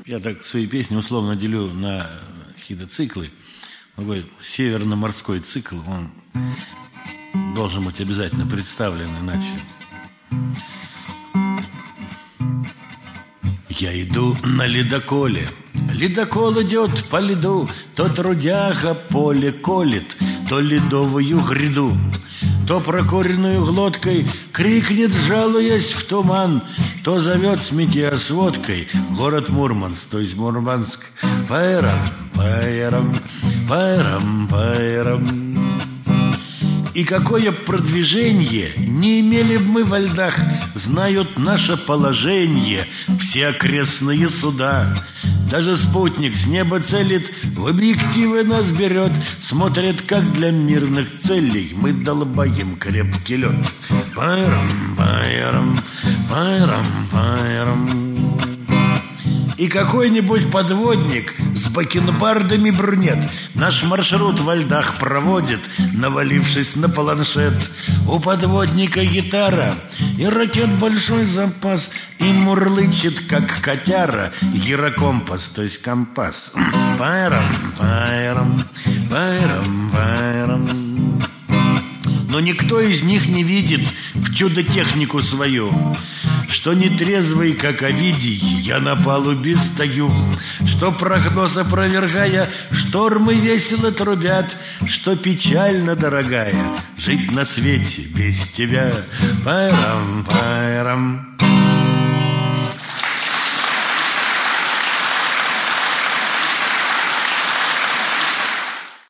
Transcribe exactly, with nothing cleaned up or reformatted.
Я так свои песни условно делю на какие-то циклы. Такой северно-морской цикл, он должен быть обязательно представлен, иначе. Я иду на ледоколе. Ледокол идет по льду, то трудяга поле колет, то ледовую гряду, то прокуренную глоткой крикнет, жалуясь в туман, то зовет с метеосводкой город Мурманск, то есть Мурманск. Пайрам, пайрам, пайрам, пайрам. И какое продвижение не имели бы мы во льдах, знают наше положение все окрестные суда. Даже спутник с неба целит, в объективы нас берет, смотрит, как для мирных целей мы долбаем крепкий лед. Пайрам, пайрам, пайрам, пайрам. И какой-нибудь подводник с бакенбардами брюнет наш маршрут во льдах проводит, навалившись на планшет. У подводника гитара и ракет большой запас, и мурлычет, как котяра, гирокомпас, то есть компас. Пайрам, пайрам, пайрам, пайрам. Но никто из них не видит в чудо-технику свою, что нетрезвый, как Овидий, я на палубе стою, что прогноз опровергая, штормы весело трубят, что печально, дорогая, жить на свете без тебя. Пайрам, пайрам.